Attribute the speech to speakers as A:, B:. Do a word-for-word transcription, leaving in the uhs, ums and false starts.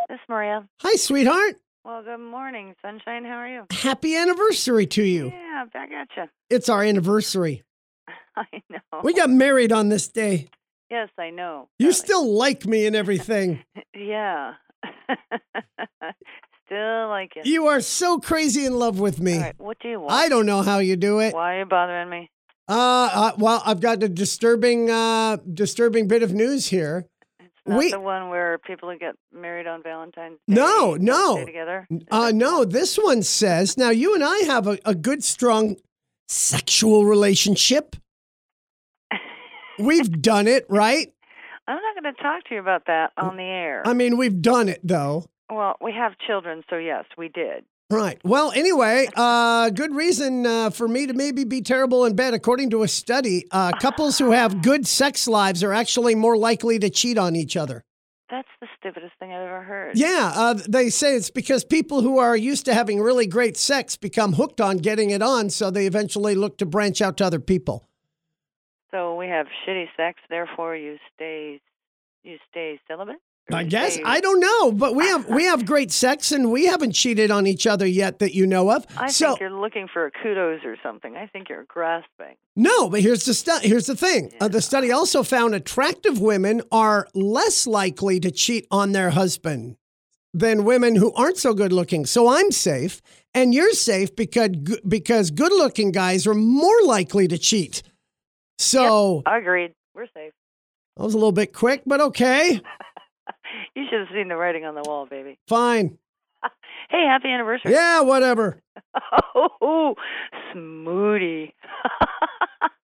A: This is Maria.
B: Hi, sweetheart.
A: Well, good morning, Sunshine. How are you?
B: Happy anniversary to you.
A: Yeah, back at you.
B: It's our anniversary.
A: I know.
B: We got married on this day.
A: Yes, I know.
B: You
A: darling.
B: still like me and everything.
A: Yeah. Still like it.
B: You are so crazy in love with me.
A: All right, what do you want?
B: I don't know how you do it.
A: Why are you bothering me?
B: Uh, uh well, I've got a disturbing, uh, disturbing bit of news here.
A: It's not
B: we-
A: the one where people get married on Valentine's Day.
B: No,
A: don't
B: no.
A: Stay together. Is
B: Uh,
A: that-
B: no, this one says, now you and I have a, a good, strong sexual relationship. We've done it, right?
A: I'm not going to talk to you about that on the air.
B: I mean, we've done it, though.
A: Well, we have children, so yes, we did.
B: Right. Well, anyway, uh, good reason uh, for me to maybe be terrible in bed. According to a study, uh, couples who have good sex lives are actually more likely to cheat on each other.
A: That's the stupidest thing I've ever heard.
B: Yeah, uh, they say it's because people who are used to having really great sex become hooked on getting it on, so they eventually look to branch out to other people.
A: So we have shitty sex, therefore you stay you stay celibate? Or
B: I
A: you
B: guess
A: stay-
B: I don't know, but we have we have great sex and we haven't cheated on each other yet that you know of.
A: I
B: so
A: think you're looking for kudos or something. I think you're grasping.
B: no, but here's the stu- here's the thing. Uh, the
A: Yeah.
B: study also found attractive women are less likely to cheat on their husband than women who aren't so good looking. So I'm safe, and you're safe because g- because good looking guys are more likely to cheat. So
A: Agreed. We're safe.
B: I was a little bit quick, but okay,
A: You should have seen the writing on the wall, baby.
B: fine.
A: Hey, happy anniversary.
B: Yeah, whatever.
A: Oh, smoothie.